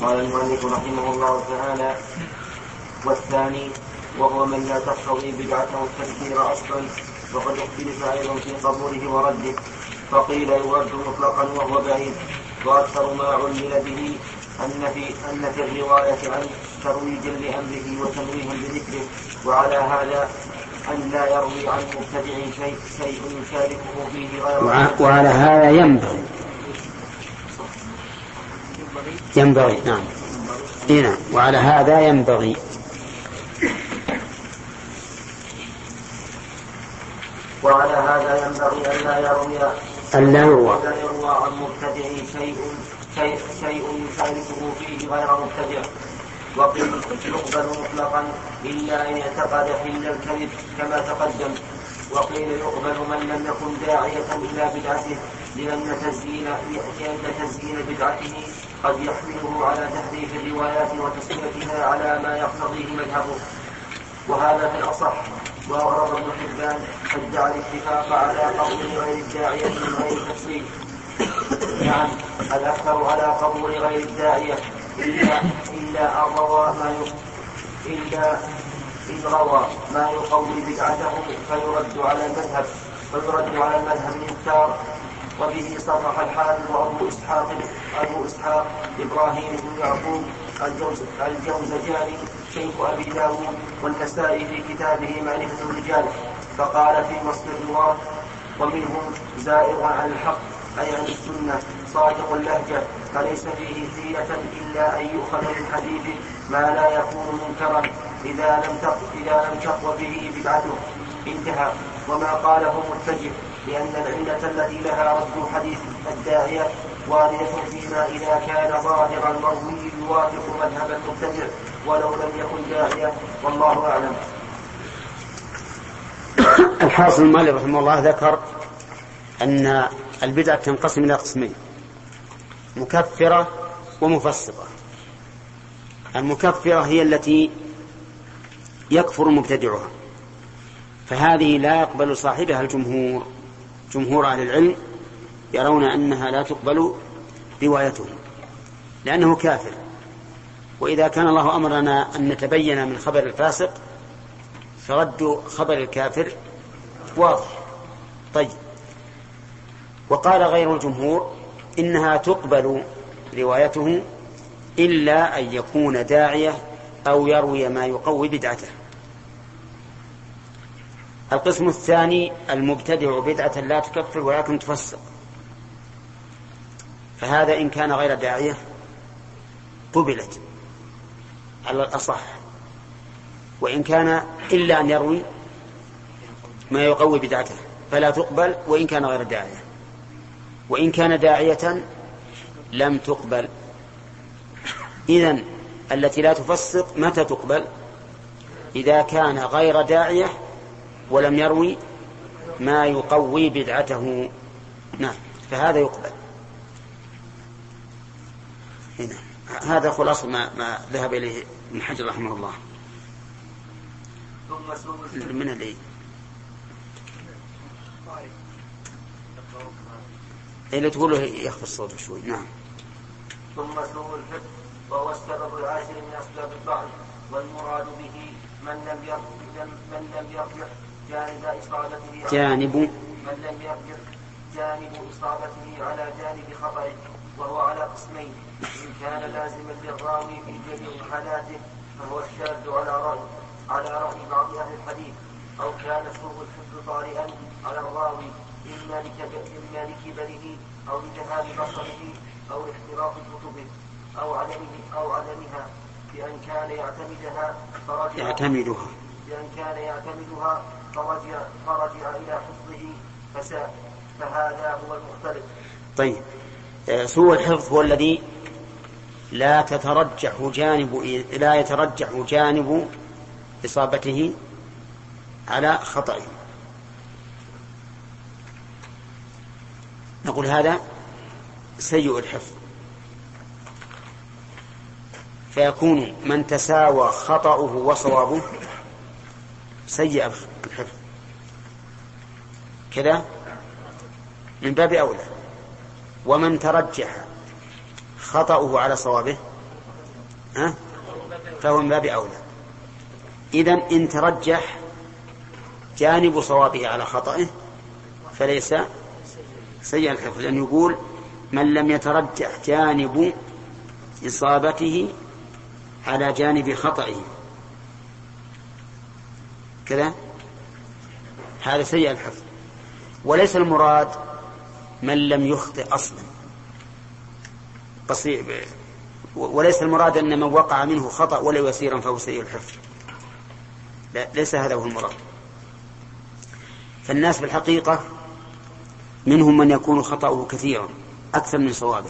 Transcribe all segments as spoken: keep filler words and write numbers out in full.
قال المؤلف رحمه الله تعالى: والثاني وهو من لا تقتضي بدعته التكفير أصلا، وقد اختلف أيضا في قبوله ورده، فقيل يرد مطلقا وهو بعيد، وأكثر ما علل به أن في, أن في الرواية عن ترويج لأمره وتنويه بذكره، وعلى هذا أن لا يروي عن مبتدع شيء شيء يشاركه فيه غير وعلى هذا ينبغي ينبغي نعم هنا وعلى هذا ينبغي وعلى هذا ينبغي أن لا يروي أن لا يروى عن مبتدع شيء شيء شيء يشاركه فيه غير مبتدع. وقيل يقبل مطلقا إلا أن يعتقد حل الكذب كما تقدم. وقيل يقبل من لم يكن داعية إلى بدعته، لأن تزيين لأن تزيين بدعته قد يحمله على تحريف الروايات وتسميتها على ما يقتضيه مذهبه، وهذا في الأصح. وأغرب ابن حبان ادعى الاتفاق على قبول غير الداعية من غير تفصيل. نعم الأكثر على قبول غير الداعية إلا إلا أن روى ما إلا إن روى ما يقوي بدعته فيرد على المذهب فيرد على المذهب المختار. وبه صرح الحافظ أبو إسحاق أبو إسحاق إبراهيم بن يعقوب الجوزجاني شيخ أبي داود والنسائي في كتابه معرفة الرجال، فقال في وصف الرواة: ومنهم زائغ عن الحق أي عن السنة صادق اللهجة، فليس فيه حيلة إلا أن يؤخذ من حديثه ما لا يكون منكرا إذا لم تقوى به بدعته. انتهى. وما قاله متجه، لأن العلة التي لها رد حديث الداعية واردة فيما إذا كان ظاهرا مروي يوافق مذهب المبتدع ولو لم يكن داعية، والله أعلم. الحاصل المؤلف رحمه الله ذكر أن البدعة تنقسم إلى قسمين: مكفرة ومفسقة. المكفرة هي التي يكفر مبتدعها، فهذه لا يقبل صاحبها الجمهور. جمهور أهل العلم يرون أنها لا تقبل روايته لأنه كافر. وإذا كان الله أمرنا أن نتبين من خبر الفاسق فرد خبر الكافر واضح. طيب. وقال غير الجمهور إنها تقبل روايته إلا أن يكون داعية أو يروي ما يقوي بدعته. القسم الثاني: المبتدع بدعة لا تكفر ولكن تفسق، فهذا إن كان غير داعية قبلت على الأصح، وإن كان إلا أن يروي ما يقوي بدعته فلا تقبل وإن كان غير داعية. وإن كان داعية لم تقبل. إذن التي لا تفسق متى تقبل؟ إذا كان غير داعية ولم يروي ما يقوي بدعته. نعم فهذا يقبل. هنا. هذا خلاص ما, ما ذهب إليه ابن حجر رحمه الله. من اللي اللي تقوله يخفض الصوت شوي. نعم. ثم سوء الحفظ وهو السبب العاشر من أسباب الضعف، والمراد به من لم يرجع من لم يرجع جانب إصابته جانب من لم يرجع جانب إصابته على جانب خطأه، وهو على قسمين: إن كان لازما للراوي في جميع حالاته فهو الشاذ على رأي على رأي بعض أهل الحديث، أو كان سوء الحفظ طارئا على الراوي إما لكبره أو لذهاب بصره أو اختلاط كتبه أو عدمه أو عدمها، بأن كان يعتمدها فرجع يعتمدها بأن كان يعتمدها فرجع فرجع إلى حفظه فساء، فهذا هو المختلف. طيب. سوء الحفظ هو الذي لا تترجح جانب لا يترجح جانب إصابته على خطأه. نقول هذا سيء الحفظ، فيكون من تساوى خطأه وصوابه سيء الحفظ كذا من باب أولى. ومن ترجح خطأه على صوابه ها؟ فهو من باب أولى. إذن إن ترجح جانب صوابه على خطئه فليس سيء الحفظ، لأن يقول من لم يترجح جانب إصابته على جانب خطئه كذا هذا سيء الحفظ. وليس المراد من لم يخطئ أصلا، وليس المراد أن من وقع منه خطأ ولو يسيرا فهو سيء الحفظ، لا، ليس هذا هو المراد. فالناس بالحقيقة منهم من يكون خطأه كثيرا أكثر من صوابه،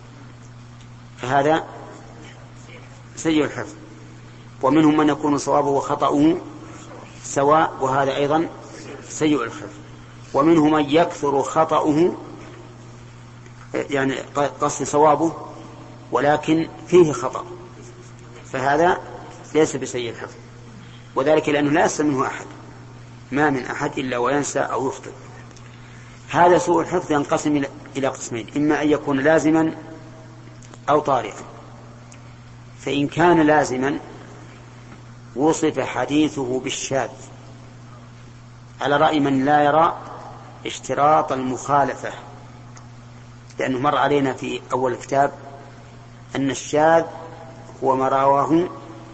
فهذا سيء الحفظ، ومنهم من يكون صوابه وخطأه سواء، وهذا أيضا سيء الحفظ، ومنهم من يكثر خطأه يعني قصد صوابه ولكن فيه خطأ، فهذا ليس بسيء الحفظ، وذلك لأنه لا يسلم منه أحد، ما من أحد إلا وينسى أو يخطئ. هذا سوء الحفظ ينقسم إلى قسمين، إما أن يكون لازما أو طارئا. فإن كان لازما وصف حديثه بالشاذ على رأي من لا يرى اشتراط المخالفة، لأنه مر علينا في أول الكتاب أن الشاذ هو ما رواه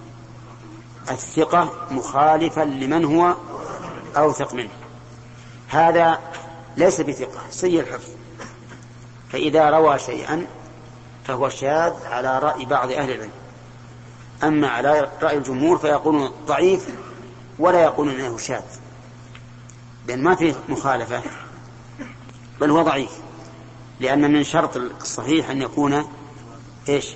الثقة مخالفا لمن هو أوثق منه، هذا ليس بثقة سيء الحفظ، فإذا روى شيئا فهو شاذ على رأي بعض أهل العلم، أما على رأي الجمهور فيقولون ضعيف ولا يقولون أنه شاذ، لأن ما فيه مخالفة بل هو ضعيف، لأن من شرط الصحيح أن يكون إيش؟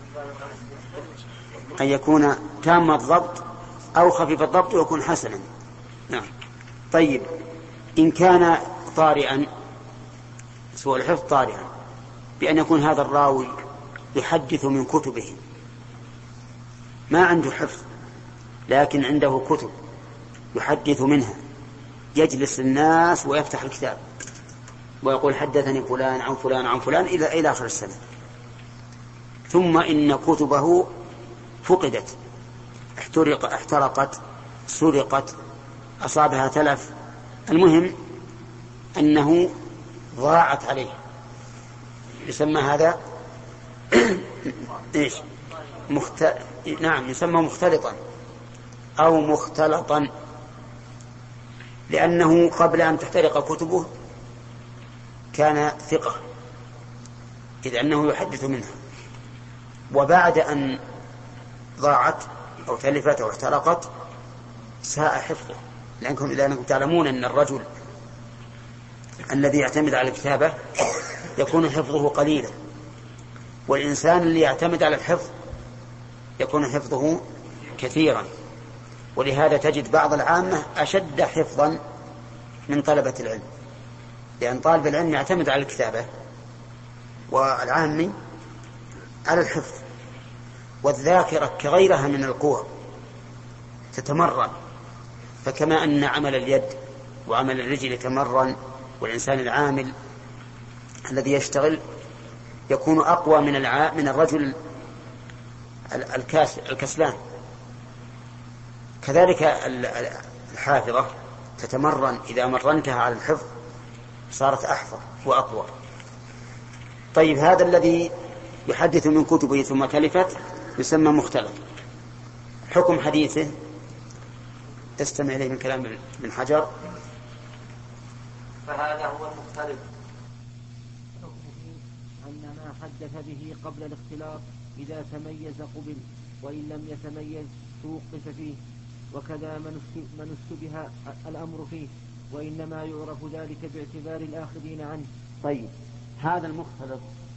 أن يكون تام الضبط أو خفيف الضبط ويكون حسنا. نعم. طيب إن كان طارئا سوء الحفظ طارئا بأن يكون هذا الراوي يحدث من كتبه، ما عنده حفظ لكن عنده كتب يحدث منها، يجلس الناس ويفتح الكتاب ويقول حدثني فلان عن فلان عن فلان إلى إلى آخر السنة، ثم إن كتبه فقدت، احترق احترقت، سرقت، أصابها تلف، المهم أنه ضاعت عليه، يسمى هذا إيش؟ مخت... نعم يسمى مختلطا أو مختلطا، لأنه قبل أن تحترق كتبه كان ثقة إذ أنه يحدث منها، وبعد أن ضاعت أو تلفت أو احترقت ساء حفظه، لأنكم إذا أنكم تعلمون أن الرجل الذي يعتمد على الكتابة يكون حفظه قليلا، والإنسان اللي يعتمد على الحفظ يكون حفظه كثيرا، ولهذا تجد بعض العامة أشد حفظا من طلبة العلم، لأن طالب العلم يعتمد على الكتابة والعامي على الحفظ، والذاكرة كغيرها من القوى تتمرن، فكما أن عمل اليد وعمل الرجل يتمرن، والإنسان العامل الذي يشتغل يكون أقوى من الع... من الرجل الكاس... الكسلان، كذلك الحافظة تتمرن، إذا مرنتها على الحفظ صارت أحفظ وأقوى. طيب هذا الذي يحدث من كتبه ثم تلفت يسمى مختلط. حكم حديثه استمع إليه من كلام ابن حجر. فهذا هو المختلط. حكمه أن ما حدث به قبل الاختلاط إذا تميز قبل، وإن لم يتميز توقف فيه، وكذا من اشتبه الأمر فيه، وإنما يعرف ذلك باعتبار الآخذين عنه. طيب هذا المختلط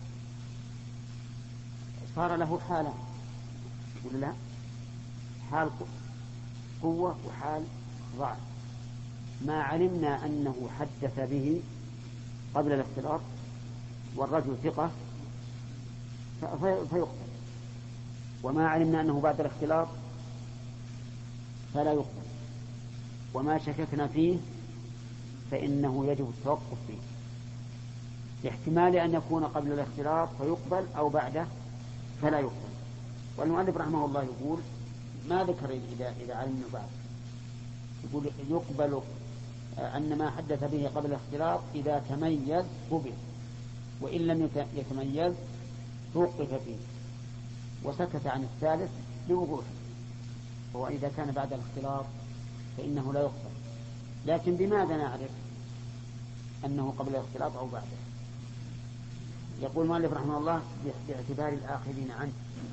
صار له حالة ولا لا؟ حال قوة وحال ضعف. ما علمنا أنه حدث به قبل الاختلاط والرجل ثقة فيقبل، وما علمنا أنه بعد الاختلاط فلا يقبل، وما شككنا فيه فإنه يجب التوقف فيه، لاحتمال أن يكون قبل الاختلاط فيقبل أو بعده فلا يقبل. والمؤلف رحمه الله يقول ما ذكر إذا إذا علمنا بعد، يقول يقبل أن ما حدث به قبل الاختلاط إذا تميز قبل، وإن لم يتميز توقف فيه، وسكت عن الثالث لوضوحه، هو إذا كان بعد الاختلاط فإنه لا يقبل. لكن بماذا نعرف أنه قبل الاختلاط أو بعده؟ يقول المؤلف رحمه الله باعتبار الآخذين عنه.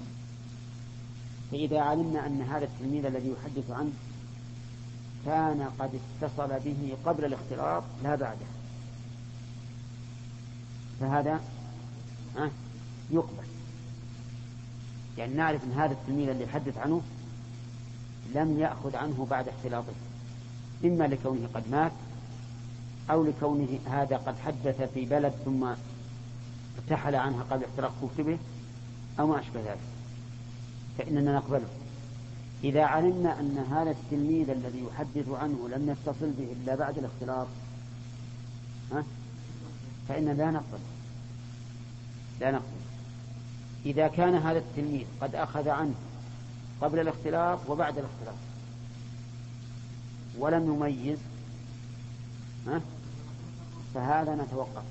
فإذا علمنا أن هذا التلميذ الذي يحدث عنه كان قد اتصل به قبل الاختلاط لا بعده، فهذا يقبل. يعني نعرف أن هذا التلميذ اللي يحدث عنه لم يأخذ عنه بعد اختلاطه، إما لكونه قد مات أو لكونه هذا قد حدث في بلد ثم ارتحل عنها قبل احتراق كتبه أو ما أشبه ذلك، فإننا نقبله. إذا علمنا أن هذا التلميذ الذي يحدث عنه لم يتصل به إلا بعد الاختلاط فإننا لا نقبل لا نقبل إذا كان هذا التلميذ قد أخذ عنه قبل الاختلاط وبعد الاختلاط ولم يميز فهذا نتوقف.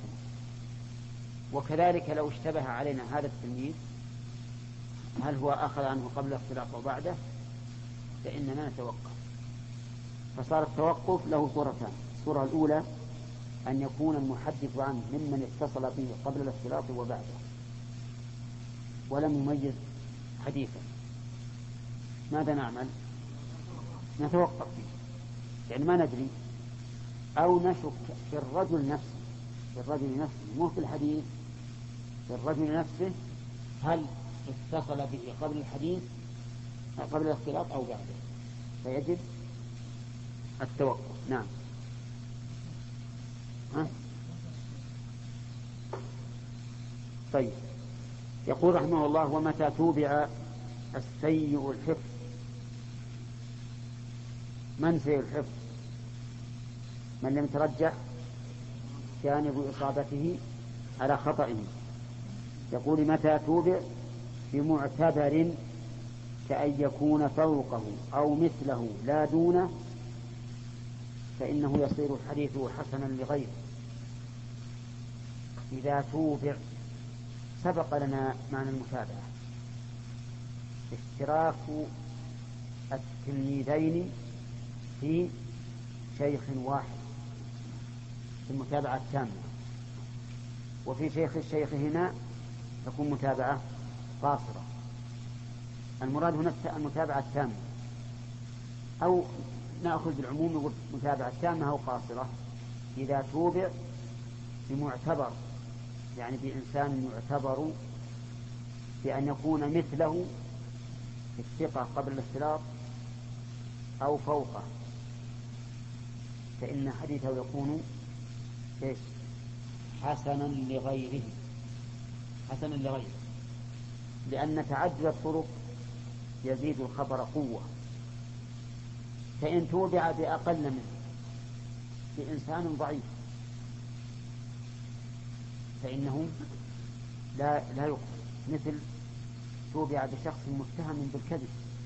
وكذلك لو اشتبه علينا هذا التلميذ هل هو أخذ عنه قبل الاختلاط وبعده فإننا نتوقف. فصار التوقف له صورتان: الصورة الأولى أن يكون المحدث عنه ممن اتصل به قبل الاختلاط وبعده ولم يميز حديثا، ماذا نعمل؟ نتوقف فيه، يعني ما ندري، أو نشك في الرجل نفسه في الرجل نفسه مو في الحديث، في الرجل نفسه هل اتصل به قبل الحديث قبل الاختلاط أو بعده، فيجب التوقف. نعم. ها؟ طيب، يقول رحمه الله: ومتى توبع السيء الحفظ. من سيء الحفظ؟ من لم يترجح جانب إصابته على خطئه. يقول: متى توبع بمعتبر كأن يكون فوقه أو مثله لا دونه فإنه يصير حديثه حسنا لغيره. إذا توبع، سبق لنا معنى المتابعة: اشتراك التلميذين في شيخ واحد في المتابعة التامة، وفي شيخ الشيخهما تكون متابعة قاصرة. المراد هنا المتابعة التامة، أو نأخذ بالعموم نقول متابعة تامة أو قاصرة. إذا توبع بمعتبر، يعني بإنسان يعتبر بأن يكون مثله في الثقة قبل الاختلاط أو فوقه، فإن حديثه يكون إيش؟ حسنا لغيره حسنا لغيره لأن تعدد الطرق يزيد الخبر قوة. فإن توبع بأقل منه بإنسان ضعيف فإنه لا لا يقبل، مثل توبع بشخص متهم بالكذب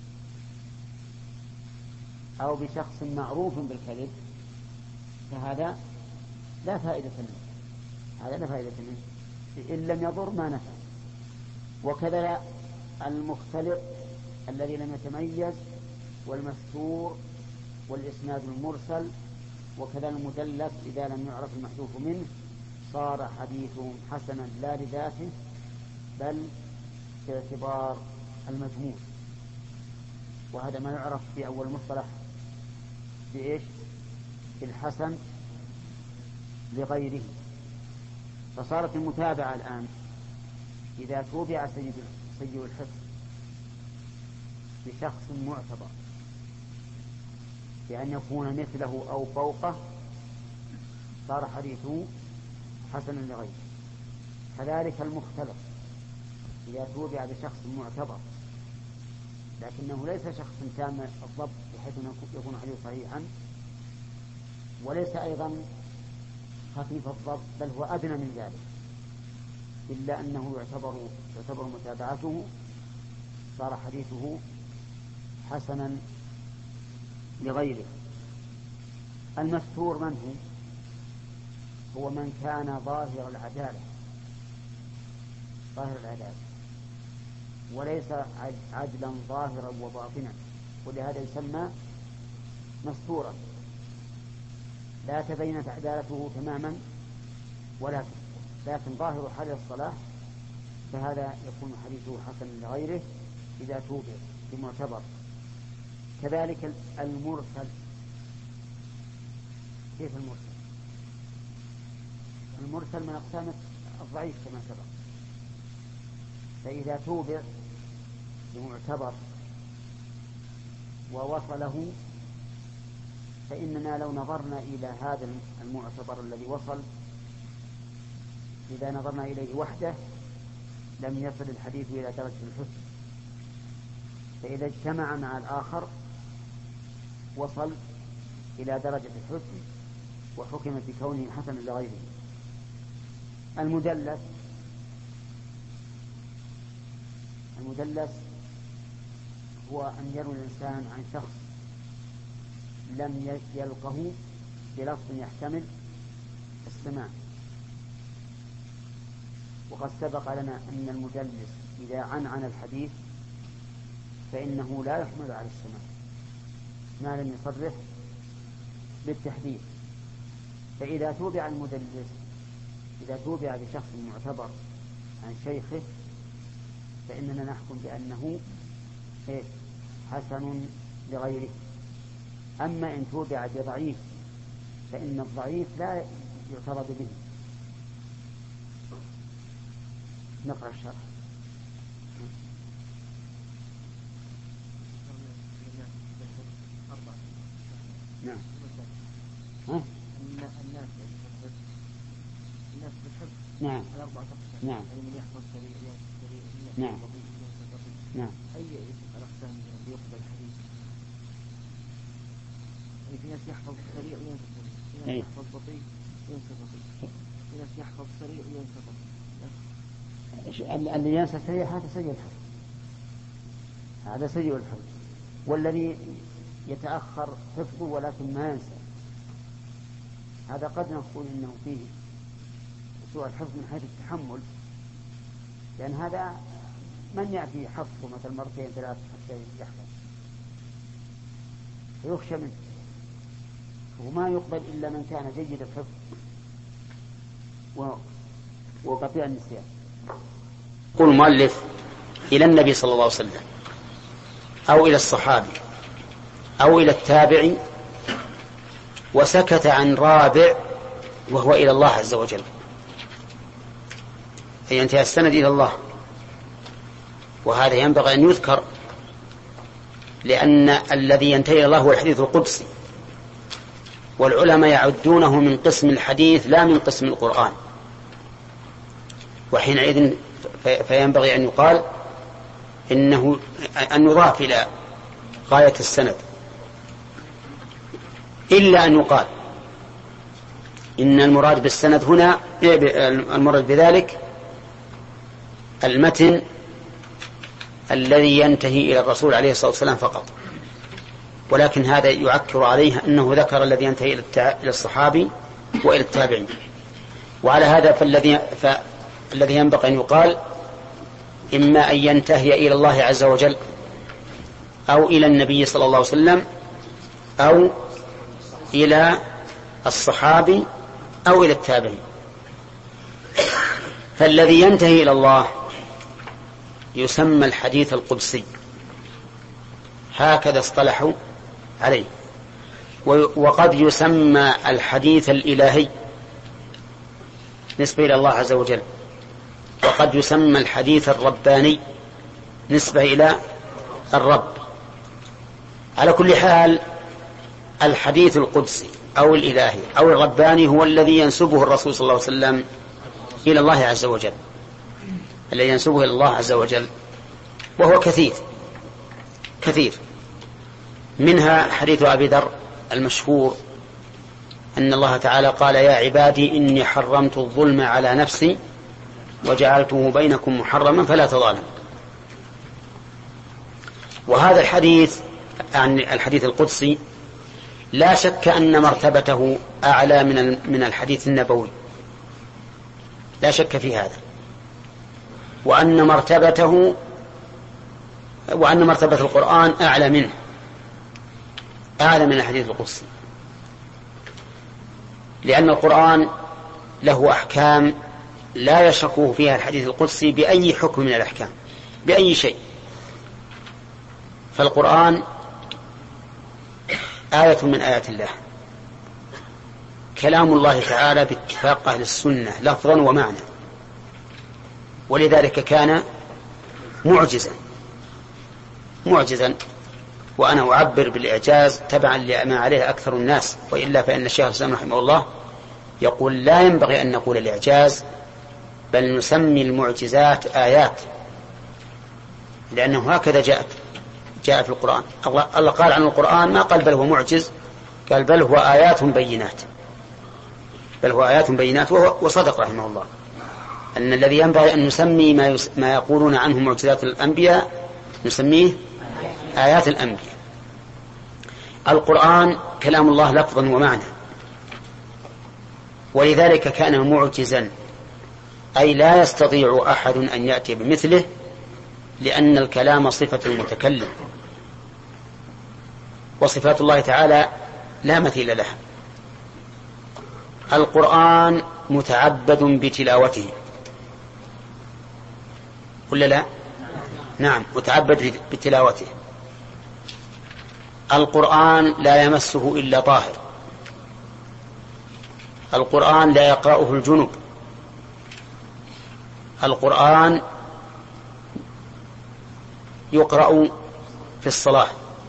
أو بشخص معروف بالكذب، فهذا لا فائدة منه هذا لا فائدة منه إن لم يضر ما نفع. وكذا المختلط الذي لم يتميز، والمستور، والإسناد المرسل، وكذا المدلس إذا لم يعرف المحذوف منه صار حديثهم حسنا لا لذاته بل باعتبار المجموع. وهذا ما يعرف في أول مصطلح بإيش؟ الحسن لغيره. فصارت المتابعة الآن إذا توبع سيء الحفظ بشخص معتبر بأن يكون مثله أو فوقه صار حديثه حسنا لغيره. كذلك المختلط إذا توبع بشخص معتبر لكنه ليس شخص تام الضبط بحيث يكون حديث صحيحا، وليس أيضا خفيف الضبط بل هو أدنى من ذلك، إلا أنه يعتبر, يعتبر متابعته صار حديثه حسنا لغيره. المستور من هو؟ هو من كان ظاهر العدالة ظاهر العدالة وليس عدلا ظاهرا وباطنا، ولهذا يسمى مستورا، لا تبينت عدالته تماما ولا تستور، لكن ظاهر حال الصلاة، فهذا يكون حديثه حسن لغيره إذا توبع بمعتبر. كذلك المرسل. كيف المرسل؟ المرسل من أقسام الضعيف كما سبق، فإذا توبع بمعتبر ووصله، فإننا لو نظرنا إلى هذا المعتبر الذي وصل، إذا نظرنا إليه وحده لم يصل الحديث إلى درجة الحسن، فإذا اجتمع مع الآخر وصل إلى درجة الحسن وحكم بكونه حسن لغيره. المدلس المدلس هو أن يروي الإنسان عن شخص لم يلقه بلفظ يحتمل السماع، وقد سبق لنا أن المدلس إذا عنعن الحديث فإنه لا يحمل على السماع ما لم يصرح بالتحديث. فإذا توبع المدلس إذا توبع بشخص معتبر عن شيخه فإننا نحكم بأنه حسن لغيره. أما إن توبع بضعيف فإن الضعيف لا يعترض به. نقرأ الشرح. نعم. ها؟ الناس الناس بالحفظ. نعم. الأربعة أقسام. نعم. من يحفظ سريع سريع. نعم. نعم. أي الأقسام يقبل الحديث؟ في ناس يحفظ سريع وينسى سريع، في ناس يحفظ بطيء وينسى بطيء، في ناس يحفظ سريع وينسى بطيء. اللي ينسى سريع هذا سيء الحفظ، هذا سيء الحفظ. والذي يتأخر حفظه ولكن ما ينسى، هذا قد نقول إنه فيه سوء الحفظ من حيث التحمل، لأن هذا من يأتي حفظه مثل مرتين ثلاث حتى يحفظ فيخشى منه، وما يقبل إلا من كان جيد الحفظ وقطيع النسيان. يقول المؤلف إلى النبي صلى الله عليه وسلم أو إلى الصحابي أو إلى التابع، وسكت عن رابع وهو إلى الله عز وجل، أي ينتهي السند إلى الله، وهذا ينبغي أن يذكر، لأن الذي ينتهي إلى الله هو الحديث القدسي، والعلماء يعدونه من قسم الحديث لا من قسم القرآن، وحينئذ فينبغي أن يقال إنه أن يضاف إلى غاية السند، إلا أن يقال إن المراد بالسند هنا المراد بذلك المتن الذي ينتهي إلى الرسول عليه الصلاة والسلام فقط، ولكن هذا يعكر عليه أنه ذكر الذي ينتهي إلى الصحابي وإلى التابعين. وعلى هذا فالذي, فالذي ينبغي أن يقال إما أن ينتهي إلى الله عز وجل أو إلى النبي صلى الله عليه وسلم أو إلى الصحابي أو إلى التابعين. فالذي ينتهي إلى الله يسمى الحديث القدسي، هكذا اصطلحوا عليه. وقد يسمى الحديث الإلهي نسبة إلى الله عز وجل، وقد يسمى الحديث الرباني نسبة إلى الرب. على كل حال الحديث القدسي أو الإلهي أو الرباني هو الذي ينسبه الرسول صلى الله عليه وسلم إلى الله عز وجل، الذي ينسبه إلى الله عز وجل، وهو كثير كثير. منها حديث أبي ذر المشهور أن الله تعالى قال: يا عبادي إني حرمت الظلم على نفسي وجعلته بينكم محرما فلا تظالموا. وهذا الحديث عن الحديث القدسي لا شك أن مرتبته أعلى من من الحديث النبوي، لا شك في هذا، وأن مرتبته وأن مرتبة القرآن أعلى منه، أعلى من الحديث القدسي، لأن القرآن له أحكام لا يشركه فيها الحديث القدسي بأي حكم من الأحكام، بأي شيء. فالقرآن آية من آيات الله، كلام الله تعالى باتفاق أهل السنة لفظا ومعنى، ولذلك كان معجزا معجزا وأنا أعبر بالإعجاز تبعا لما عليه أكثر الناس، وإلا فإن الشيخ الإسلام رحمه الله يقول لا ينبغي أن نقول الإعجاز، بل نسمي المعجزات آيات، لأنه هكذا جاءت جاء في القرآن. الله قال عن القرآن ما قال بل هو معجز، قال بل هو آيات بينات، بل هو آيات بينات. وصدق رحمه الله أن الذي ينبغي أن نسمي ما, يس... ما يقولون عنه معجزات الأنبياء نسميه آيات الأنبياء. القرآن كلام الله لفظا ومعنى، ولذلك كان معجزا، أي لا يستطيع أحد أن يأتي بمثله، لأن الكلام صفة المتكلم، وصفات الله تعالى لا مثيل لها. القرآن متعبد بتلاوته ولا لا؟ نعم، متعبد بتلاوته. القرآن لا يمسه إلا طاهر، القرآن لا يقرأه الجنب، القرآن يقرأ في الصلاة.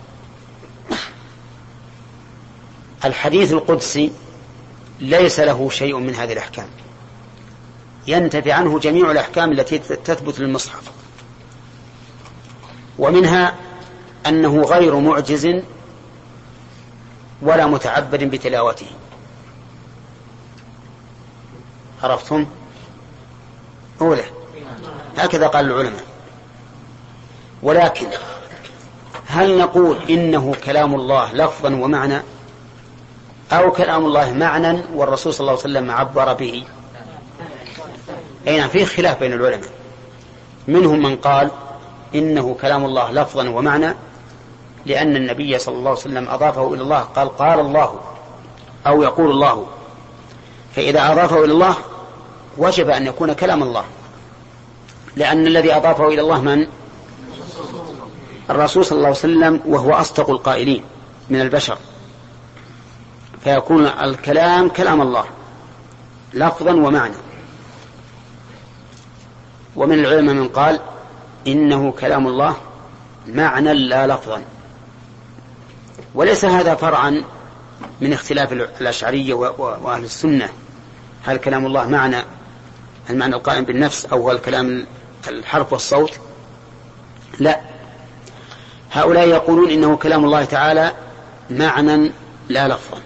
الحديث القدسي ليس له شيء من هذه الأحكام، ينتفي عنه جميع الأحكام التي تثبت للمصحف، ومنها أنه غير معجز ولا متعبد بتلاوته. عرفتم؟ أولى هكذا قال العلماء. ولكن هل نقول إنه كلام الله لفظا ومعنى، أو كلام الله معنى والرسول صلى الله عليه وسلم عبر به؟ أين فيه خلاف بين العلماء، منهم من قال إنه كلام الله لفظا ومعنى، لأن النبي صلى الله عليه وسلم أضافه إلى الله، قال قال الله أو يقول الله، فإذا أضافه إلى الله وجب أن يكون كلام الله، لأن الذي أضافه إلى الله من؟ الرسول صلى الله عليه وسلم، وهو أصدق القائلين من البشر، فيكون الكلام كلام الله لفظا ومعنى. ومن العلماء من قال إنه كلام الله معنى لا لفظا. وليس هذا فرعا من اختلاف الأشعرية وأهل السنة، هل كلام الله معنى المعنى القائم بالنفس أو هو الكلام الحرف والصوت؟ لا، هؤلاء يقولون إنه كلام الله تعالى معنى لا لفظا.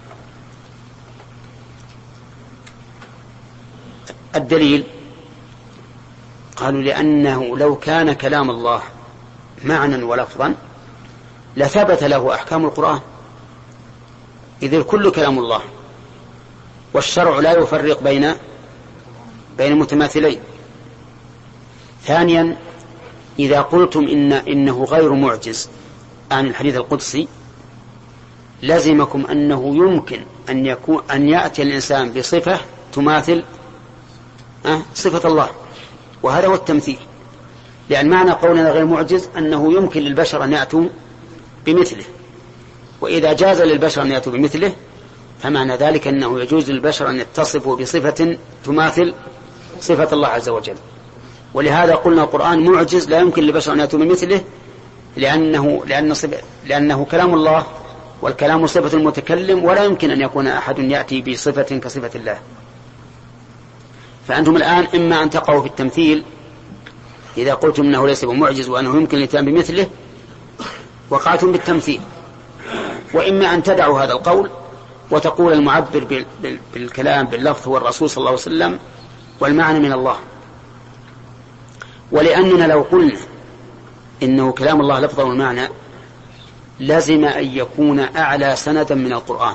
الدليل قالوا لأنه لو كان كلام الله معنى ولفظا لثبت له أحكام القرآن، إذ الكل كلام الله، والشرع لا يفرق بين بين المتماثلين. ثانيا، إذا قلتم إن إنه غير معجز عن الحديث القدسي لزمكم أنه يمكن أن يكون أن يأتي الإنسان بصفة تماثل أه صفة الله، وهذا هو التمثيل، لأن معنى قولنا غير معجز أنه يمكن للبشر أن يأتوا بمثله، وإذا جاز للبشر أن يأتوا بمثله فمعنى ذلك أنه يجوز للبشر أن يتصفوا بصفة تماثل صفة الله عز وجل. ولهذا قلنا القرآن معجز لا يمكن للبشر أن يأتوا بمثله، لأنه, لأن لأنه كلام الله، والكلام صفة المتكلم، ولا يمكن أن يكون أحد يأتي بصفة كصفة الله. فأنتم الآن إما أن تقعوا في التمثيل إذا قلتم أنه ليس بمعجز وأنه يمكن الإتيان بمثله وقعتم بالتمثيل، وإما أن تدعوا هذا القول وتقول المعبر بالكلام باللفظ هو الرسول صلى الله عليه وسلم والمعنى من الله. ولأننا لو قلنا إنه كلام الله لفظا والمعنى لازم أن يكون أعلى سندا من القرآن،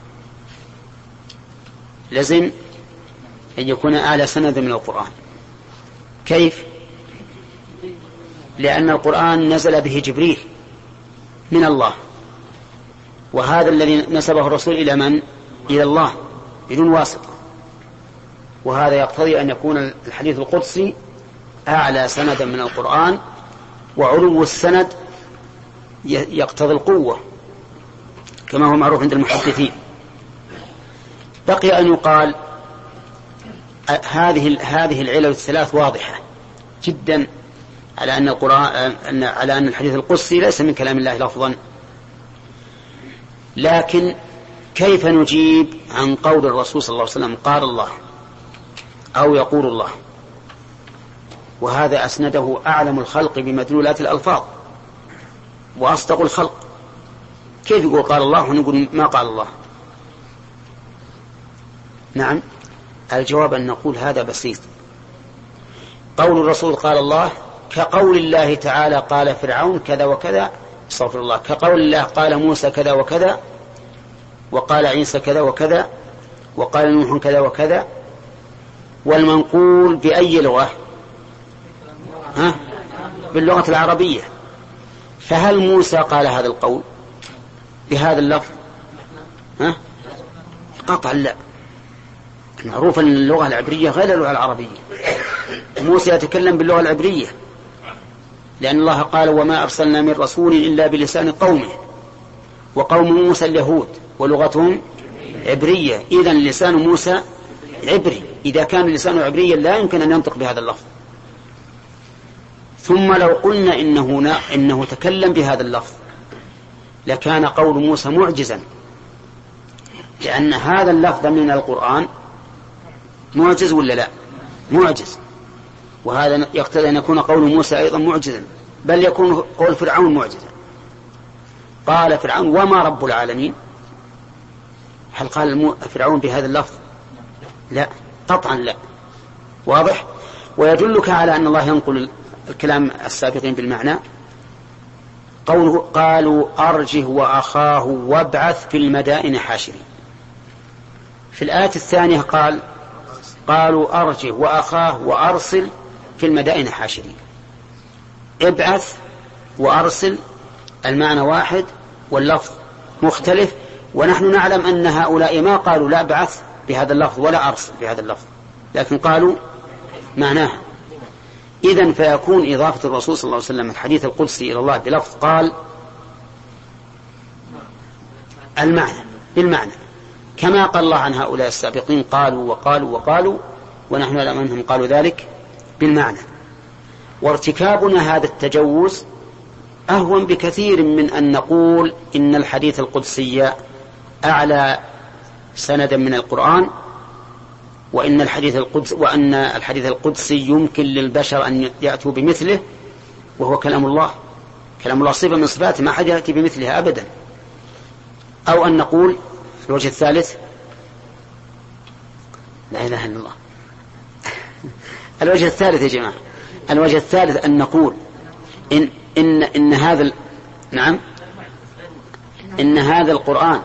لازم أن يكون أعلى سندا من القرآن. كيف؟ لأن القرآن نزل به جبريل من الله، وهذا الذي نسبه الرسول إلى من؟ إلى الله بدون واسطة، وهذا يقتضي أن يكون الحديث القدسي أعلى سندا من القرآن، وعلو السند يقتضي القوة كما هو معروف عند المحدثين. بقي أن يقال هذه هذه العلل الثلاث واضحة جدا على أن القرآن على أن الحديث القدسي ليس من كلام الله لفظا، لكن كيف نجيب عن قول الرسول صلى الله عليه وسلم قال الله أو يقول الله؟ وهذا أسنده أعلم الخلق بمدلولات الألفاظ وأصدق الخلق. كيف يقول قال الله ونقول ما قال الله؟ نعم، الجواب أن نقول هذا بسيط. قول الرسول قال الله كقول الله تعالى قال فرعون كذا وكذا، استغفر الله، كقول الله قال موسى كذا وكذا، وقال عيسى كذا وكذا، وقال نوح كذا وكذا. والمنقول بأي لغة؟ ها؟ باللغة العربية. فهل موسى قال هذا القول بهذا اللفظ؟ ها؟ قطعا لا. معروف أن اللغة العبرية غير اللغة العربية. موسى يتكلم باللغة العبرية لأن الله قال وما أرسلنا من رسول إلا بلسان قومه، وقوم موسى اليهود ولغتهم عبرية، إذن لسان موسى عبري. إذا كان لسانه عبريا لا يمكن أن ينطق بهذا اللفظ. ثم لو قلنا إنه, إنه تكلم بهذا اللفظ لكان قول موسى معجزا، لأن هذا اللفظ من القرآن معجز ولا لا؟ معجز. وهذا يقتضي أن يكون قول موسى أيضا معجزا، بل يكون قول فرعون معجزا. قال فرعون وما رب العالمين. هل قال فرعون بهذا اللفظ؟ لا، قطعا لا. واضح؟ ويدلك على أن الله ينقل الكلام السابقين بالمعنى قوله قالوا أرجه وأخاه وابعث في المدائن حاشرين. في الآية الثانية قال قالوا أرجه وأخاه وأرسل في المدائن حاشرين. ابعث وأرسل المعنى واحد واللفظ مختلف، ونحن نعلم أن هؤلاء ما قالوا لا ابعث بهذا اللفظ ولا أرسل بهذا اللفظ، لكن قالوا معناها. إذن فيكون إضافة الرسول صلى الله عليه وسلم الحديث القدسي إلى الله بلفظ قال المعنى بالمعنى، كما قال الله عن هؤلاء السابقين قالوا وقالوا وقالوا، ونحن نعلم أنهم قالوا ذلك بالمعنى. وارتكابنا هذا التجوز أهون بكثير من أن نقول إن الحديث القدسي أعلى سندا من القرآن، وإن الحديث القدس وأن الحديث القدسي يمكن للبشر أن يأتوا بمثله، وهو كلام الله. كلام الله صفة من صفاته ما حد يأتي بمثلها أبدا. أو أن نقول الوجه الثالث لا إله إلا الله الوجه الثالث يا جماعة، الوجه الثالث أن نقول إن إن إن هذا ال... نعم إن هذا القرآن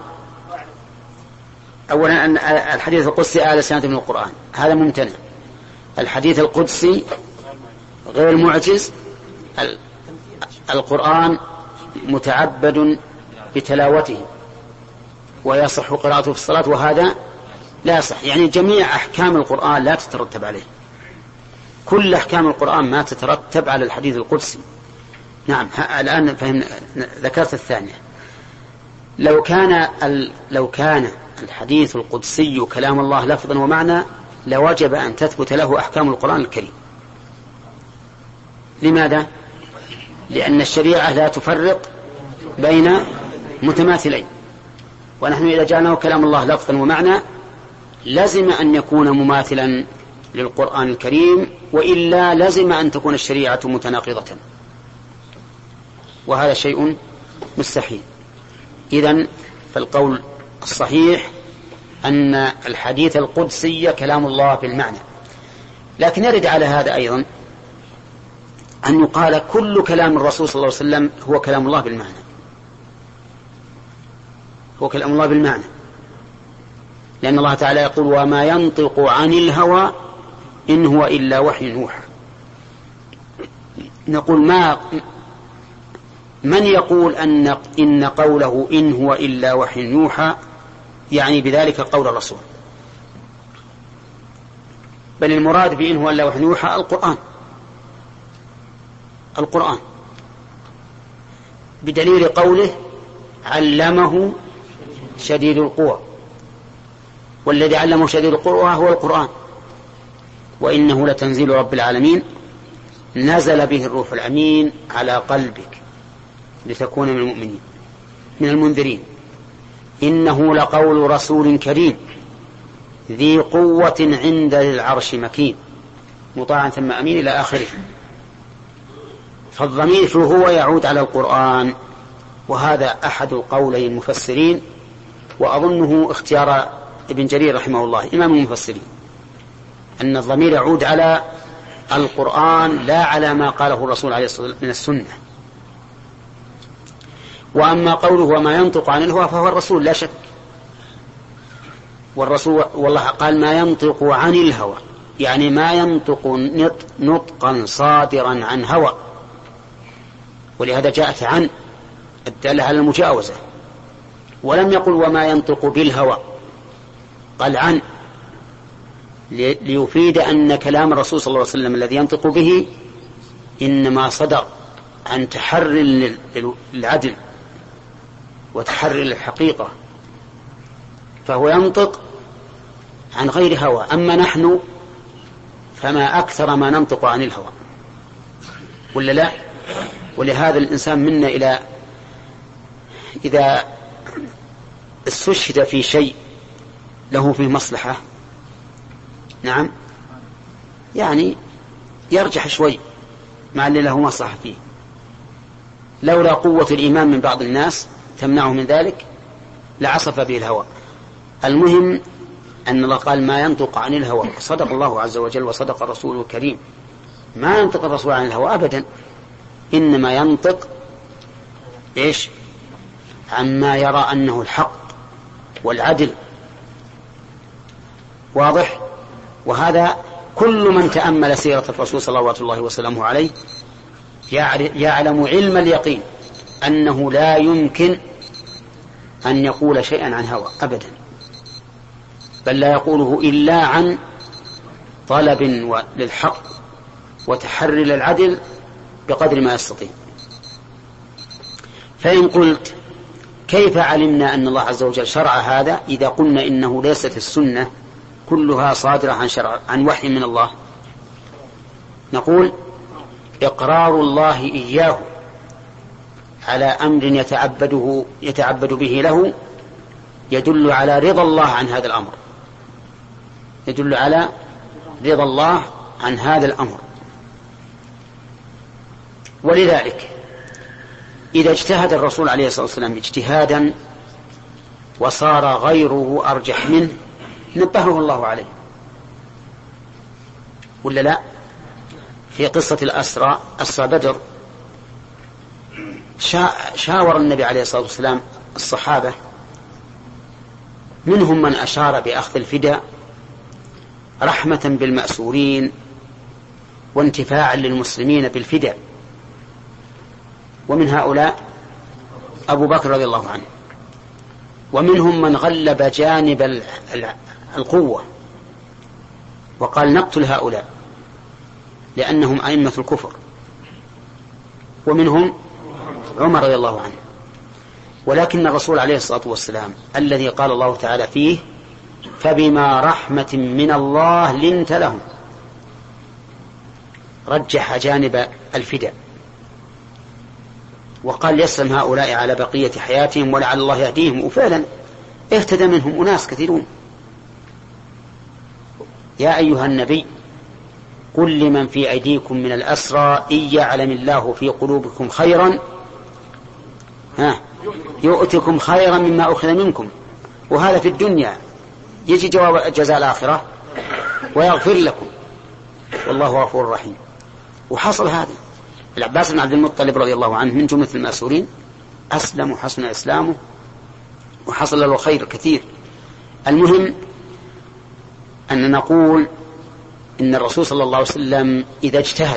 أولا أن الحديث القدسي أعلى سنة من القرآن، هذا ممتنع. الحديث القدسي غير معجز، القرآن متعبد بتلاوته ويصح قراءته في الصلاة، وهذا لا يصح. يعني جميع أحكام القرآن لا تترتب عليه، كل أحكام القرآن ما تترتب على الحديث القدسي. نعم، الآن فهمنا. ذكرت الثانية. لو كان ال... لو كان الحديث القدسي كلام الله لفظا ومعنى لوجب أن تثبت له أحكام القرآن الكريم. لماذا؟ لأن الشريعة لا تفرق بين متماثلين، ونحن إذا جعلناه كلام الله لفظا ومعنى لازم أن يكون مماثلا للقرآن الكريم، وإلا لازم أن تكون الشريعة متناقضة، وهذا شيء مستحيل. إذن فالقول الصحيح أن الحديث القدسي كلام الله بالمعنى. لكن يرد على هذا أيضا أن يقال كل كلام الرسول صلى الله عليه وسلم هو كلام الله بالمعنى، هو كلام الله بالمعنى، لأن الله تعالى يقول وما ينطق عن الهوى إن هو إلا وحي يوحى. نقول ما من يقول أن إن قوله إن هو إلا وحي يوحى يعني بذلك قول الرسول، بل المراد بإن هو إلا وحي يوحى القرآن، القرآن بدليل قوله علمه شديد القوى، والذي علمه شديد القوى هو القرآن، وإنه لتنزيل رب العالمين نزل به الروح الأمين على قلبك لتكون من المؤمنين من المنذرين إنه لقول رسول كريم ذي قوة عند العرش مكين مطاع ثم أمين إلى آخره. فالضمير هو يعود على القرآن، وهذا أحد القولي المفسرين، وأظنه اختيار ابن جرير رحمه الله إمام المفسرين، أن الضمير يعود على القرآن لا على ما قاله الرسول عليه الصلاة والسلام من السنة. وأما قوله وما ينطق عن الهوى فهو الرسول لا شك، والرسول والله قال ما ينطق عن الهوى يعني ما ينطق نطقا صادرا عن هوى، ولهذا جاءت عن الدالة على المجاوزة، ولم يقل وما ينطق بالهوى، قال عن ليفيد أن كلام الرسول صلى الله عليه وسلم الذي ينطق به إنما صدر عن تحري للعدل وتحري للحقيقة، فهو ينطق عن غير هوى. أما نحن فما أكثر ما ننطق عن الهوى ولا لا؟ ولهذا الإنسان منا إلى إذا استشهد في شيء له فيه مصلحة نعم يعني يرجح شوي مع اللي له مصلحة فيه، لولا قوة الإيمان من بعض الناس تمنعه من ذلك لعصف به الهوى. المهم أن الله قال ما ينطق عن الهوى، صدق الله عز وجل وصدق الرسول الكريم، ما ينطق الرسول عن الهوى أبدا، إنما ينطق إيش عما يرى أنه الحق والعدل، واضح؟ وهذا كل من تأمل سيرة الرسول صلى الله وسلم عليه يعلم علم اليقين أنه لا يمكن أن يقول شيئا عن هوى أبدا، بل لا يقوله إلا عن طلب للحق وتحري للعدل بقدر ما يستطيع. فإن قلت كيف علمنا أن الله عز وجل شرع هذا إذا قلنا إنه ليست السنة كلها صادرة عن شرع عن وحي من الله؟ نقول إقرار الله إياه على أمر يتعبده يتعبد به له يدل على رضا الله عن هذا الأمر، يدل على رضا الله عن هذا الأمر. ولذلك إذا اجتهد الرسول عليه الصلاة والسلام اجتهادا وصار غيره أرجح منه نبهه الله عليه ولا لا؟ في قصة الأسرى أسرى بدر شاور النبي عليه الصلاة والسلام الصحابة، منهم من أشار بأخذ الفداء رحمة بالمأسورين وانتفاعا للمسلمين بالفداء، ومن هؤلاء أبو بكر رضي الله عنه، ومنهم من غلب جانب القوة وقال نقتل هؤلاء لأنهم أئمة الكفر، ومنهم عمر رضي الله عنه. ولكن الرسول عليه الصلاة والسلام الذي قال الله تعالى فيه فبما رحمة من الله لنت لهم رجح جانب الفداء وقال يسلم هؤلاء على بقية حياتهم ولعل الله يهديهم، وفعلا اهتدى منهم أناس كثيرون. يا أيها النبي قل لمن في أيديكم من الأسرى إن يعلم الله في قلوبكم خيرا ها يؤتكم خيرا مما أخذ منكم، وهذا في الدنيا يجي جواب جزاء الآخرة ويغفر لكم والله غفور رحيم. وحصل هذا العباس بن عبد المطلب رضي الله عنه من جملة المأسورين، أسلم وحسن إسلامه وحصل له خير كثير. المهم أن نقول إن الرسول صلى الله عليه وسلم إذا اجتهد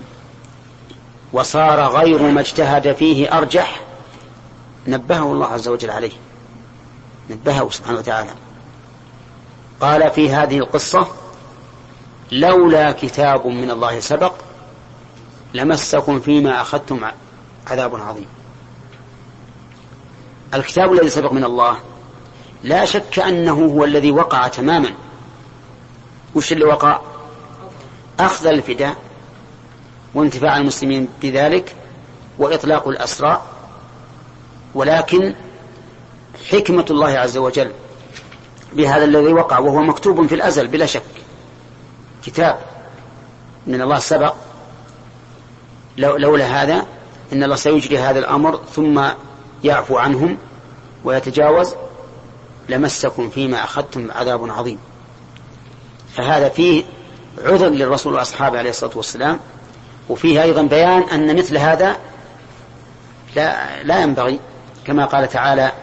وصار غير ما اجتهد فيه أرجح نبهه الله عز وجل عليه، نبهه سبحانه وتعالى. قال في هذه القصة: لولا كتاب من الله سبق لمسكم فيما أخذتم عذاب عظيم. الكتاب الذي سبق من الله لا شك أنه هو الذي وقع تماما. وش اللي وقع؟ أخذ الفداء وانتفاع المسلمين بذلك وإطلاق الأسرى. ولكن حكمة الله عز وجل بهذا الذي وقع، وهو مكتوب في الأزل بلا شك، كتاب من الله سبق، لولا هذا إن الله سيجري هذا الأمر ثم يعفو عنهم ويتجاوز لمسكم فيما أخذتم عذاب عظيم. فهذا فيه عذر للرسول وأصحابه عليه الصلاة والسلام، وفيه أيضا بيان أن مثل هذا لا, لا ينبغي، كما قال تعالى: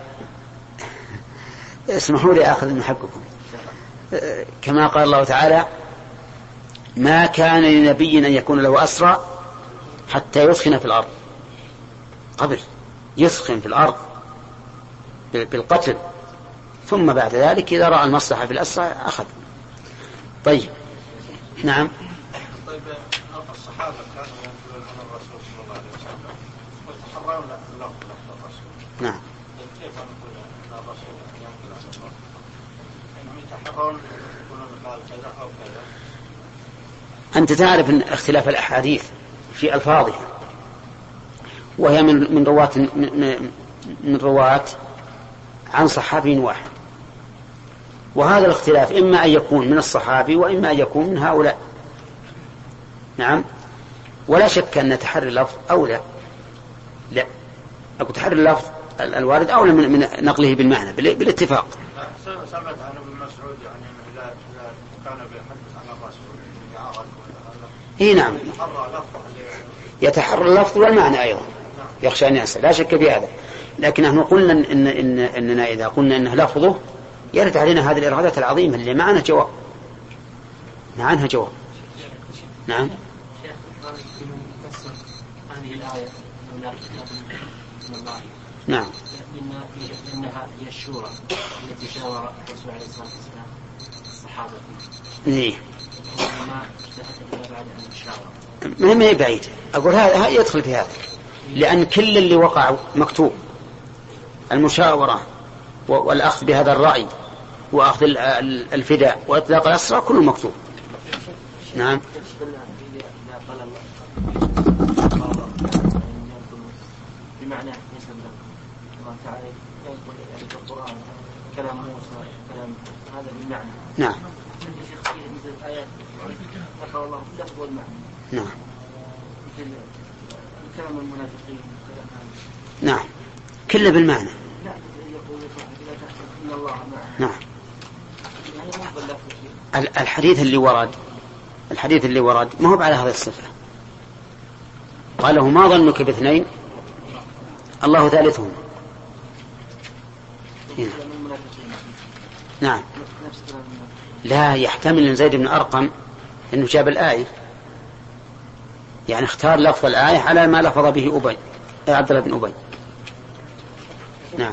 اسمحوا لي آخذ من حقكم، كما قال الله تعالى: ما كان لنبي أن يكون له أسرى حتى يثخن في الأرض، قبل يثخن في الأرض بالقتل، ثم بعد ذلك إذا رأى المصلحة في الأسرى أخذ. طيب، نعم. طيب، الصحابة كانوا ينقلون عن الرسول صلى الله عليه وسلم ويتحرون اللفظ لفظ الرسول. نعم. كيف نقول أن الرسول ينقل عن الله؟ إنهم يتحرون يقولون قال كذا أو كذا. أنت تعرف أن اختلاف الأحاديث في ألفاظها، وهي من من رواة من, من رواة عن صحابي واحد، وهذا الاختلاف إما أن يكون من الصحابي وإما أن يكون من هؤلاء. نعم. ولا شك أن تحري اللفظ أولى، لا أقول تحري اللفظ الوارد أولى من, من نقله بالمعنى بالاتفاق. سمعت عن ابن مسعود يعني لا كان بيحدث عن الرسول يعرف. إيه نعم، يتحرى اللفظ والمعنى أيضا، يخشى أن ينسى، لا شك في هذا. لكن نحن قلنا إن إن إننا إذا قلنا إنه لفظه يرد علينا هذه الإرادة العظيمة اللي معنا جواب، معنا جواب. نعم. هذه الآية من الله. نعم. إنها هي الشورى التي شاور الرسول عليه الصلاة والسلام الصحابة. إيه. ما اجتهد بعد أن شاور. ما هي ما هي بعيد. أقول هذا يدخل في هذا، لأن كل اللي وقع مكتوب، المشاورة والأخذ بهذا الرأي وأخذ الفداء وإطلاق الأسرى كله مكتوب. نعم. بمعنى الله تعالى يقول في القرآن كلام موسى كلام هذا بالمعنى. نعم. مثل الآيات ذكر الله اللفظ والمعنى. نعم. مثل كلام المنافقين كلام هذا. نعم. كله بالمعنى. لا يقول إذا تحسن إن الله معنا. نعم. الحديث اللي ورد الحديث اللي ورد ما هو على هذه الصفة. قال له: ما ظنك باثنين الله ثالثهم. نعم. لا يحتمل زيد بن أرقم أنه جاب الآية، يعني اختار لفظ الآية على ما لفظ به أبي عبد الله بن أبي. نعم.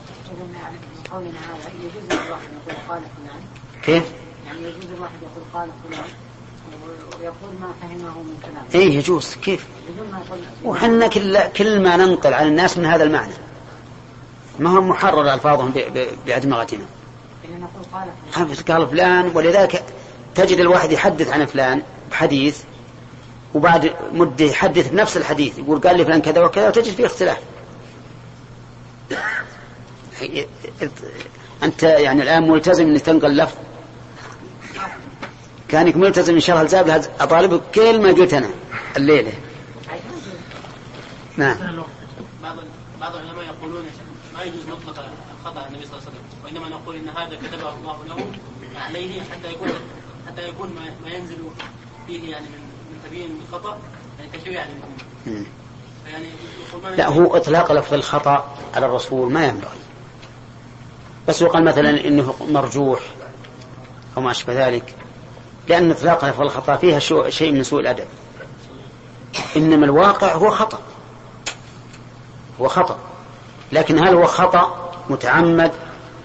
كيف؟ يعني يجوز الواحد يقول قال فلان ويقول ما فهمه من كلامه. ايه يجوز. كيف؟ وحنا كل كل ما ننقل عن الناس من هذا المعنى ما هو محرر ألفاظهم بأدمغتنا. قال فلان، ولذلك تجد الواحد يحدث عن فلان بحديث وبعد مدة يحدث بنفس الحديث يقول قال لي فلان كذا وكذا، وتجد فيه اختلاف. أنت يعني الآن ملتزم أن تنقل لفظ، كانك ملتزم إن شاء الله الزاب أطالبك كل ما قلت أنا الليلة. نعم. بعض العلماء يقولون ما يجوز مطلق الخطأ النبي صلى الله عليه وسلم، وإنما نقول إن هذا كتبه الله له عليه حتى يكون حتى يكون ما ينزل فيه يعني من تبيين الخطأ يعني كشيء يعني يعني لا، هو إطلاق لفظ الخطأ على الرسول ما ينبغي، بس يقال مثلا إنه مرجوح أو ما أشبه ذلك، لأن إطلاق لفظ الخطأ فيها شيء من سوء الأدب. إنما الواقع هو خطأ، هو خطأ، لكن هل هو خطأ متعمد؟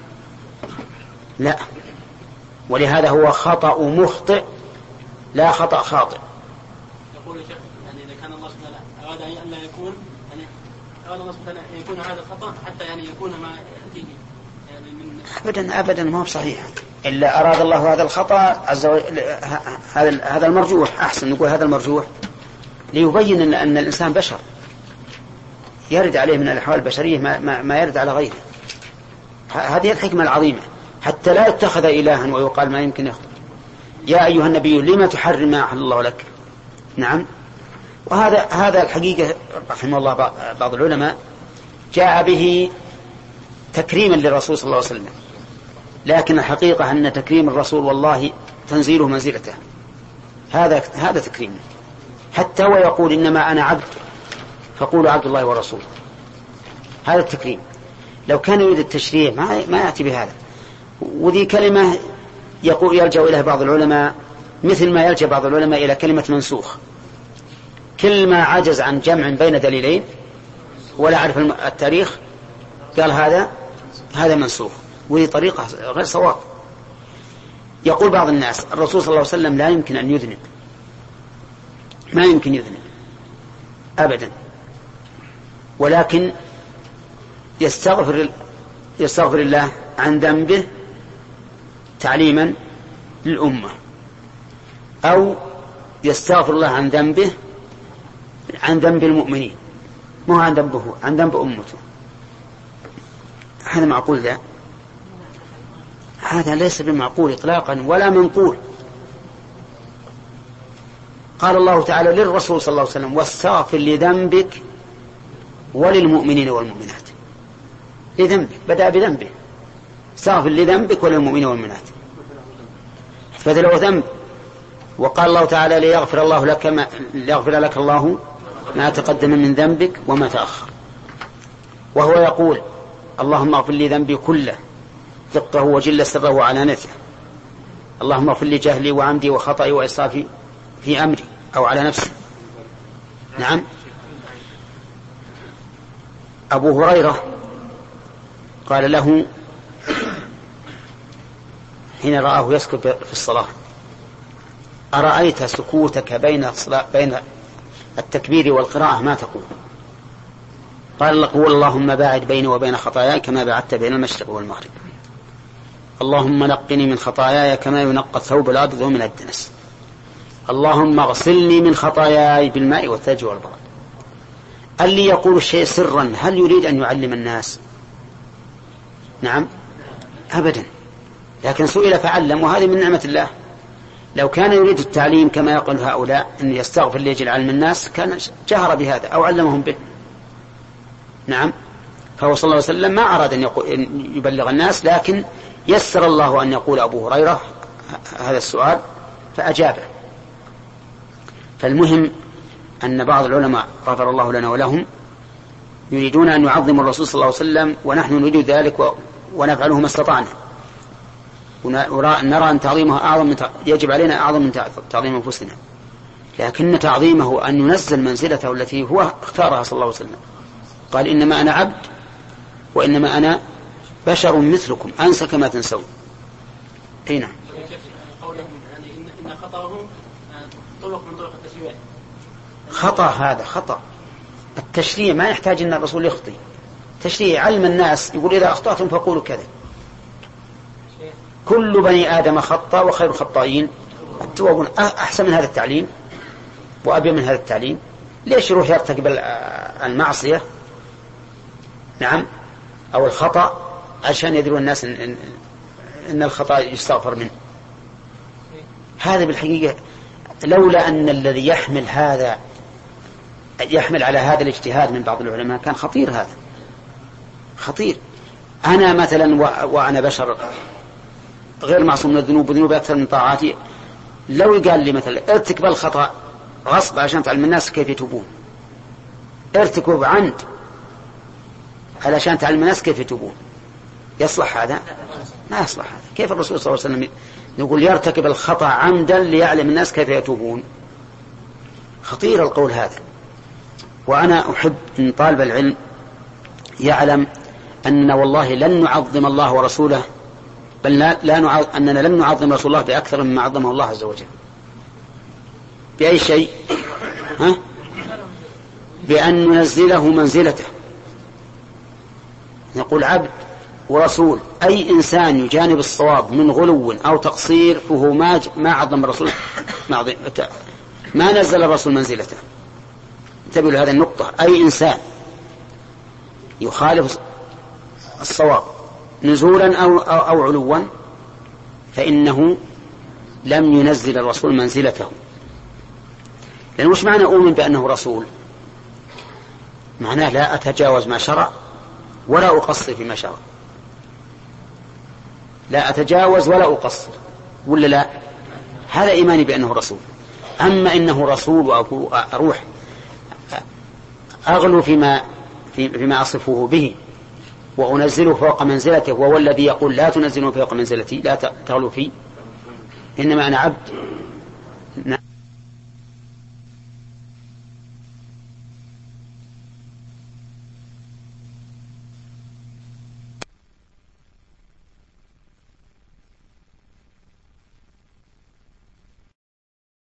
لا، ولهذا هو خطأ مخطئ لا خطأ خاطئ. يقول الشيخ يعني إذا كان الله سبحانه أراد أن لا يكون يعني أراد الله سبحانه أن يكون هذا الخطأ حتى يعني يكون ما يأتيه يعني من أبدا أبدا ما هو صحيح. إلا أراد الله هذا الخطأ عز وجل، هذا هذا المرجوح، أحسن نقول هذا المرجوح، ليبين أن, أن الإنسان بشر يرد عليه من الأحوال البشرية ما, ما, ما يرد على غيره. هذه الحكمة العظيمة، حتى لا يتخذ إلها ويقال ما يمكن يخطئ. يا أيها النبي لما تحرم ما أحل الله لك. نعم، وهذا هذا الحقيقة رحمه الله بعض العلماء جاء به تكريما للرسول صلى الله عليه وسلم، لكن الحقيقة أن تكريم الرسول والله تنزيله منزلته، هذا هذا تكريم. حتى ويقول إنما أنا عبد فقولوا عبد الله ورسوله، هذا التكريم. لو كان يريد التشريع ما ما يأتي بهذا. وذي كلمة يقول يلجأ إليها بعض العلماء، مثل ما يلجأ بعض العلماء إلى كلمة منسوخ. كل ما عجز عن جمع بين دليلين ولا عرف التاريخ قال هذا هذا منسوخ، وهي طريقة غير صواب. يقول بعض الناس الرسول صلى الله عليه وسلم لا يمكن أن يذنب، ما يمكن يذنب أبدا، ولكن يستغفر يستغفر الله عن ذنبه تعليما للأمة، أو يستغفر الله عن ذنبه عن ذنب المؤمنين، مو عن ذنبه، عن ذنب أمته. هذا معقول؟ ذا هذا ليس بمعقول إطلاقا ولا منقول. قال الله تعالى للرسول صلى الله عليه وسلم واستغفر لذنبك وللمؤمنين والمؤمنات. لذنبك، بدأ بذنبه، استغفر لذنبك وللمؤمنين والمؤمنات، فذلك ذنب. وقال الله تعالى ليغفر الله لك ما ليغفر لك الله ما تقدم من ذنبك وما تأخر. وهو يقول اللهم اغفر لي ذنبي كله دقه وجل سره وعلانيته، اللهم اغفر لي جهلي وعمدي وخطئي وإسرافي في أمري أو على نفسي. نعم. أبو هريرة قال له حين رآه يسكت في الصلاة أرأيت سكوتك بين بين التكبير والقراءة ما تقول؟ قال قول اللهم باعد بيني وبين خطاياي كما بعدت بين المشرق والمغرب، اللهم نقني من خطاياي كما ينقى الثوب الأبيض من الدنس، اللهم اغسلني من خطاياي بالماء والثلج والبرد. اللي يقول الشيء سرا هل يريد أن يعلم الناس؟ نعم أبدا، لكن سئل فعلم، وهذه من نعمة الله. لو كان يريد التعليم كما يقول هؤلاء أن يستغفر ليجل علم الناس كان جهر بهذا أو علمهم به. نعم. فهو صلى الله عليه وسلم ما أراد أن يبلغ الناس، لكن يسر الله أن يقول أبو هريرة هذا السؤال فأجابه. فالمهم أن بعض العلماء غفر الله لنا ولهم يريدون أن يعظموا الرسول صلى الله عليه وسلم، ونحن نريد ذلك ونفعله ما استطعنا، ونرى أن تعظيمه أعظم من يجب علينا أعظم من تعظيم أنفسنا، لكن تعظيمه أن ينزل منزلته التي هو اختارها صلى الله عليه وسلم. قال إنما أنا عبد وإنما أنا بشر مثلكم أنسى كما تنسون. أي نعم. قولهم يعني إن خطأه طرق من طرق التشريع. خطأ، هذا خطأ. التشريع ما يحتاج أن الرسول يخطئ، تشريع علم الناس يقول إذا أخطأتم فقولوا كذا. كل بني آدم خطأ وخير الخطائين التوابون. أحسن من هذا التعليم وأبي من هذا التعليم. ليش يروح يرتكب المعصية نعم أو الخطأ عشان يدروا الناس إن, إن, إن الخطأ يستغفر منه؟ هذا بالحقيقة لولا أن الذي يحمل هذا يحمل على هذا الاجتهاد من بعض العلماء كان خطير. هذا خطير. أنا مثلا وأنا بشر غير معصوم من الذنوب وذنوب أكثر من طاعاتي، لو قال لي مثلا ارتكب الخطأ غصب عشان تعلم الناس كيف يتوبون ارتكب عمد علشان تعلم الناس كيف يتوبون، يصلح هذا؟ ما يصلح هذا. كيف الرسول صلى الله عليه وسلم يقول يرتكب الخطأ عمدا ليعلم الناس كيف يتوبون؟ خطير القول هذا. وأنا أحب أن طالب العلم يعلم أننا والله لن نعظم الله ورسوله، بل لا, لا نعظم أننا لن نعظم رسول الله بأكثر مما عظمه الله عز وجل. بأي شيء؟ ها؟ بأن ننزله منزلته. نقول عبد ورسول. أي إنسان يجانب الصواب من غلو أو تقصير فهو ما ما عظم الرسول، ما, ما نزل الرسول منزلته. انتبهوا لهذه النقطة. أي إنسان يخالف الصواب نزولا أو, أو, أو علوا فإنه لم ينزل الرسول منزلته. لأن وش معنى أؤمن بأنه رسول؟ معناه لا أتجاوز ما شرع ولا أقصر فيما شرع، لا أتجاوز ولا أقصر، ولا لا؟ هذا إيماني بأنه رسول. أما إنه رسول وأروح أغلو فيما, فيما أصفه به وأنزله فوق منزلته، وهو الذي يقول لا تنزله فوق منزلتي، لا تغلو فيه، إنما أنا عبد.